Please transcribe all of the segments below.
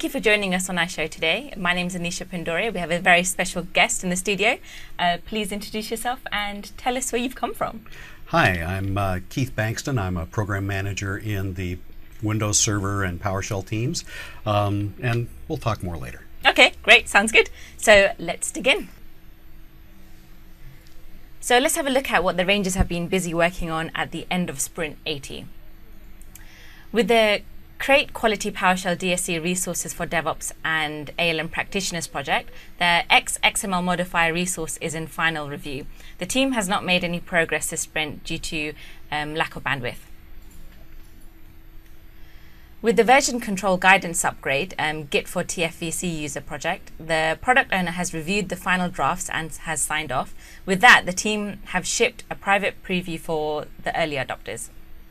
Thank you for joining us on our show today. My name is Anisha Pandoria. We have a very special guest in the studio. Please introduce yourself and tell us where you've come from. Hi, I'm Keith Bankston. I'm a program manager in the Windows Server and PowerShell teams, and we'll talk more later. Okay, great. Sounds good. So let's dig in. So let's have a look at what the Rangers have been busy working on at the end of Sprint 80. With the Create Quality PowerShell DSC Resources for DevOps and ALM Practitioners project, the XML modifier resource is in final review. The team has not made any progress this sprint due to lack of bandwidth. With the version control guidance upgrade, Git for TFVC user project, the product owner has reviewed the final drafts and has signed off. With that, the team have shipped a private preview for the early adopters.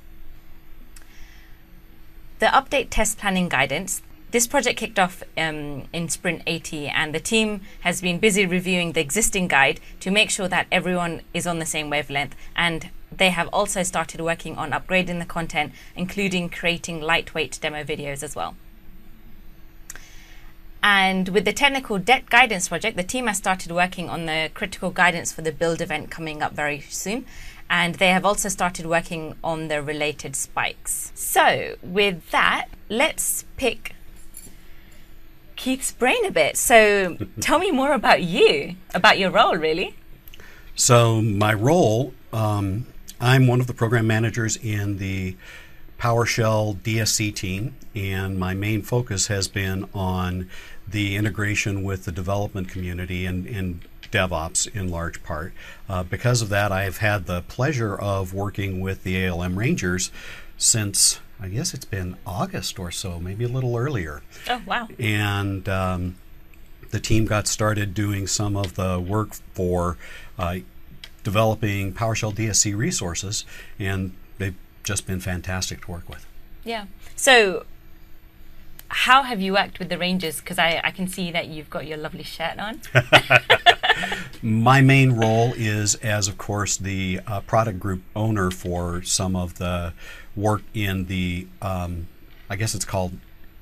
The update test planning guidance. This project kicked off in Sprint 80, and the team has been busy reviewing the existing guide to make sure that everyone is on the same wavelength, and they have also started working on upgrading the content, including creating lightweight demo videos as well. And with the technical debt guidance project, the team has started working on the critical guidance for the build event coming up very soon. And they have also started working on the related spikes. So with that, let's pick Keith's brain a bit. So tell me more about you, about your role, really. So my role, I'm one of the program managers in the PowerShell DSC team, and my main focus has been on the integration with the development community and DevOps in large part. Because of that, I've had the pleasure of working with the ALM Rangers since, I guess it's been August or so, maybe a little earlier. Oh, wow. And the team got started doing some of the work for developing PowerShell DSC resources, and they've just been fantastic to work with. Yeah. So how have you worked with the Rangers? Because I can see that you've got your lovely shirt on. My main role is as, of course, the product group owner for some of the work in the, I guess it's called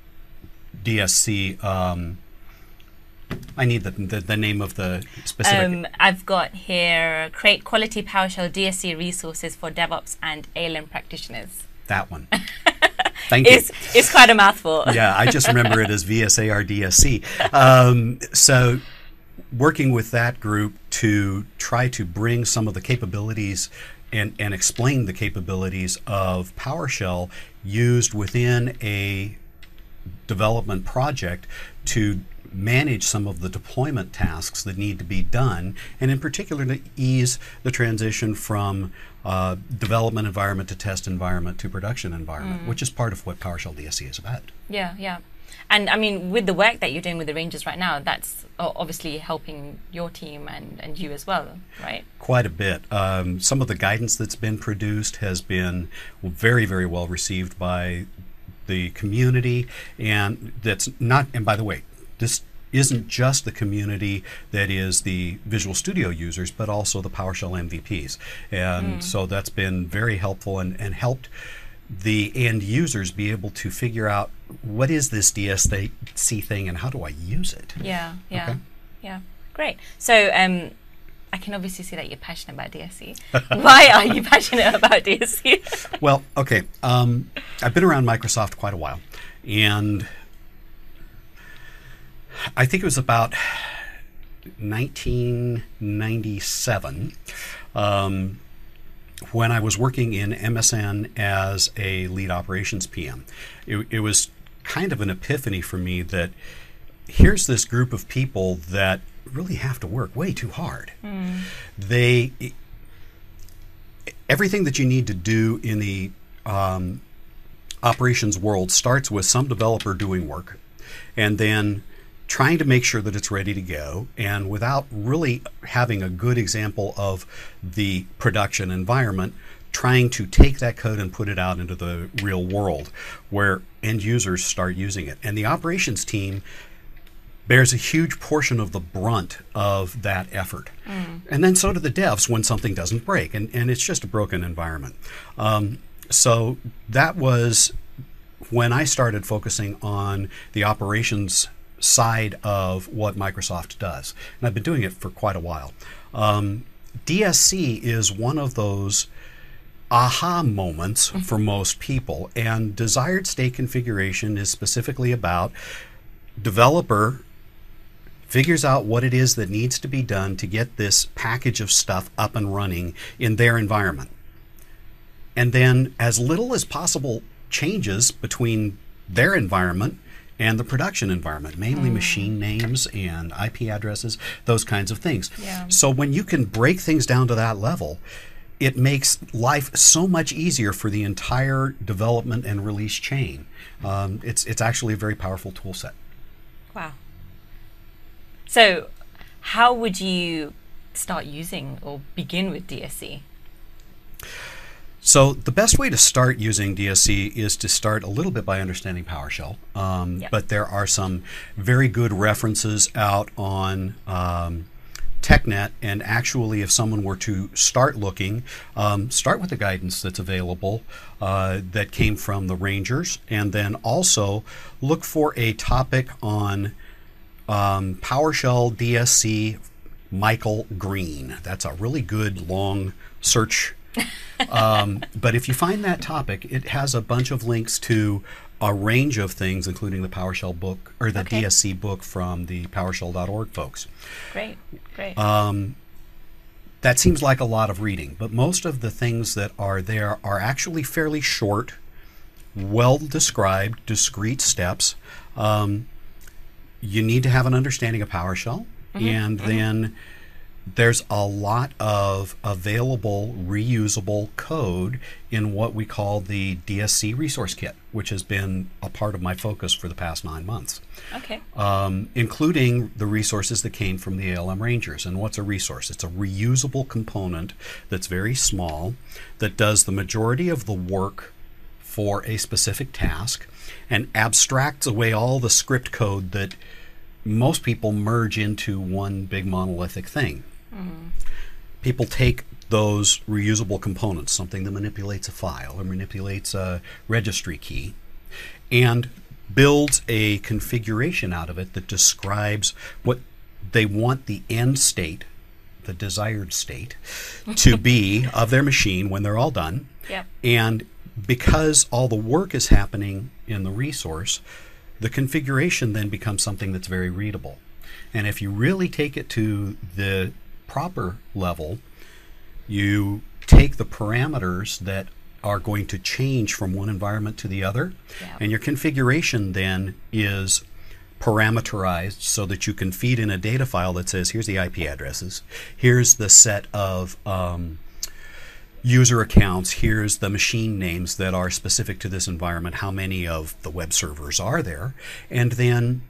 DSC. I need the name of the specific. I've got here, Create Quality PowerShell DSC Resources for DevOps and ALM Practitioners. That one. Thank you. It's quite a mouthful. Yeah, I just remember it as VSARDSC. So working with that group to try to bring some of the capabilities and explain the capabilities of PowerShell used within a development project to manage some of the deployment tasks that need to be done, and in particular to ease the transition from development environment to test environment to production environment, which is part of what PowerShell DSC is about. Yeah, yeah. And I mean, with the work that you're doing with the Rangers right now, that's obviously helping your team and you as well, right? Quite a bit. Some of the guidance that's been produced has been very, very well received by the community, and that's not, and by the way, this isn't just the community that is the Visual Studio users, but also the PowerShell MVPs. And so that's been very helpful and helped the end users be able to figure out what is this DSC thing and how do I use it? Yeah, yeah, Okay. yeah. Great. So I can obviously see that you're passionate about DSC. Why are you passionate about DSC? Well, okay. I've been around Microsoft quite a while, and I think it was about 1997 when I was working in MSN as a lead operations PM. It was kind of an epiphany for me that here's this group of people that really have to work way too hard. Everything that you need to do in the operations world starts with some developer doing work, and then trying to make sure that it's ready to go, and without really having a good example of the production environment, trying to take that code and put it out into the real world where end users start using it. And the operations team bears a huge portion of the brunt of that effort. And then so do the devs when something doesn't break, and it's just a broken environment. So that was when I started focusing on the operations side of what Microsoft does, and I've been doing it for quite a while. DSC is one of those aha moments for most people, and desired state configuration is specifically about developer figures out what it is that needs to be done to get this package of stuff up and running in their environment. And then as little as possible changes between their environment and the production environment, mainly machine names and IP addresses, those kinds of things. Yeah. So when you can break things down to that level, it makes life so much easier for the entire development and release chain. It's actually a very powerful tool set. Wow. So how would you start using or begin with DSC? So the best way to start using DSC is to start a little bit by understanding PowerShell. But there are some very good references out on TechNet, and actually if someone were to start looking, start with the guidance that's available that came from the Rangers, and then also look for a topic on PowerShell DSC Michael Green. That's a really good long search. But if you find that topic, it has a bunch of links to a range of things, including the PowerShell book, or the DSC book from the PowerShell.org folks. Great. That seems like a lot of reading, but most of the things that are there are actually fairly short, well-described, discrete steps. You need to have an understanding of PowerShell, and then there's a lot of available reusable code in what we call the DSC Resource Kit, which has been a part of my focus for the past 9 months. Okay. Including the resources that came from the ALM Rangers. And what's a resource? It's a reusable component that's very small, that does the majority of the work for a specific task, and abstracts away all the script code that most people merge into one big monolithic thing. People take those reusable components, something that manipulates a file or manipulates a registry key, and builds a configuration out of it that describes what they want the end state, the desired state, to be of their machine when they're all done. Yep. And because all the work is happening in the resource, the configuration then becomes something that's very readable. And if you really take it to the proper level, you take the parameters that are going to change from one environment to the other, and your configuration then is parameterized so that you can feed in a data file that says, here's the IP addresses, here's the set of user accounts, here's the machine names that are specific to this environment, how many of the web servers are there, and then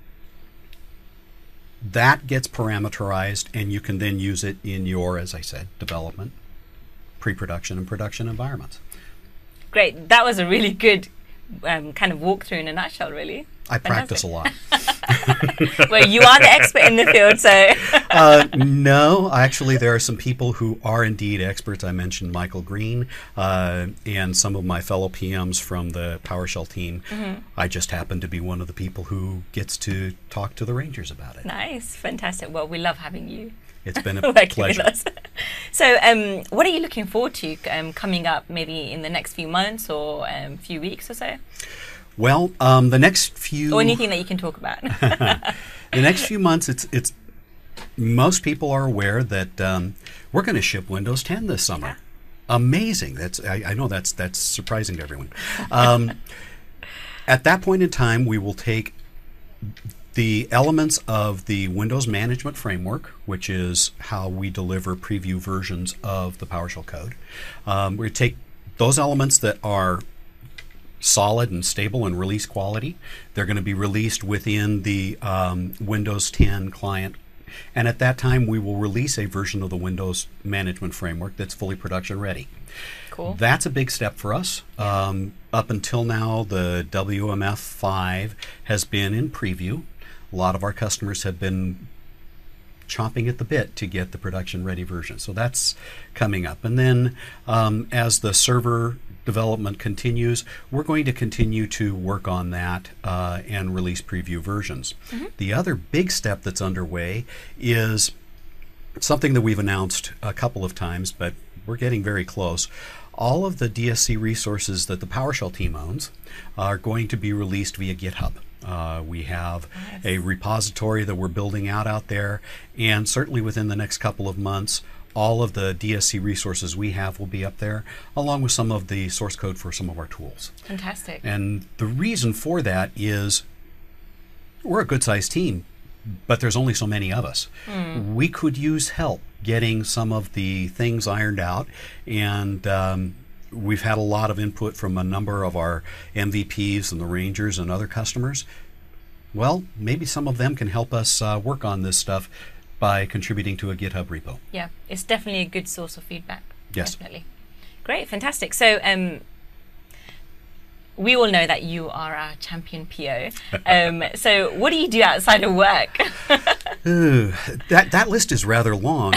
that gets parameterized, and you can then use it in your, as I said, development, pre-production, and production environments. Great. That was a really good kind of walkthrough in a nutshell, really. I practice a lot. Well, you are the expert in the field, so... No, actually, there are some people who are indeed experts. I mentioned Michael Green and some of my fellow PMs from the PowerShell team. I just happen to be one of the people who gets to talk to the Rangers about it. Nice. Fantastic. Well, we love having you. It's been a pleasure. With us. So, what are you looking forward to coming up maybe in the next few months or few weeks or so? Well, the next few... Or anything that you can talk about. The next few months, it's most people are aware that we're going to ship Windows 10 this summer. Yeah. Amazing. I know that's surprising to everyone. At that point in time, we will take the elements of the Windows Management Framework, which is how we deliver preview versions of the PowerShell code. We take those elements that are solid and stable and release quality. They're going to be released within the Windows 10 client. And at that time, we will release a version of the Windows Management Framework that's fully production ready. Cool. That's a big step for us. Up until now, the WMF5 has been in preview. A lot of our customers have been chomping at the bit to get the production ready version. So that's coming up. And then as the server development continues, we're going to continue to work on that and release preview versions. The other big step that's underway is something that we've announced a couple of times, but we're getting very close. All of the DSC resources that the PowerShell team owns are going to be released via GitHub. We have a repository that we're building out there, and certainly within the next couple of months, all of the DSC resources we have will be up there, along with some of the source code for some of our tools. Fantastic. And the reason for that is we're a good-sized team, but there's only so many of us. We could use help getting some of the things ironed out, and we've had a lot of input from a number of our MVPs and the Rangers and other customers. Well, maybe some of them can help us work on this stuff by contributing to a GitHub repo. Yeah, it's definitely a good source of feedback. Yes. Definitely. Great, fantastic. So we all know that you are our champion PO. So what do you do outside of work? That list is rather long.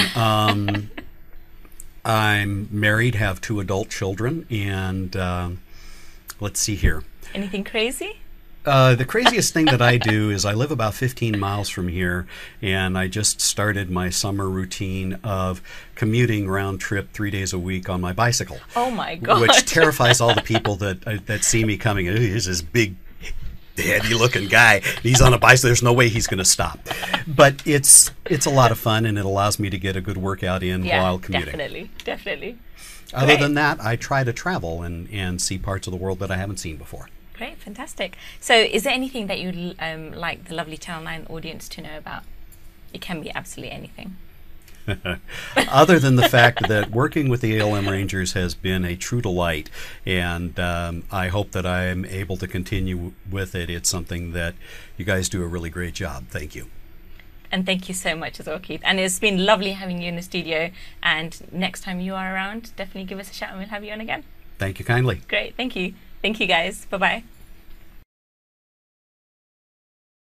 I'm married, have 2 adult children, and let's see here. Anything crazy? The craziest thing that I do is I live about 15 miles from here, and I just started my summer routine of commuting round trip 3 days a week on my bicycle. Oh my God. Which terrifies all the people that see me coming. Here's this big, heavy-looking guy. He's on a bicycle. There's no way he's going to stop. But it's a lot of fun, and it allows me to get a good workout in while commuting. Definitely. Other than that, I try to travel and see parts of the world that I haven't seen before. Great, fantastic. So is there anything that you'd like the lovely Channel 9 audience to know about? It can be absolutely anything. Other than the fact that working with the ALM Rangers has been a true delight, and I hope that I'm able to continue with it. It's something that you guys do a really great job. Thank you. And thank you so much as well, Keith. And it's been lovely having you in the studio. And next time you are around, definitely give us a shout and we'll have you on again. Thank you kindly. Great, thank you. Thank you, guys. Bye-bye.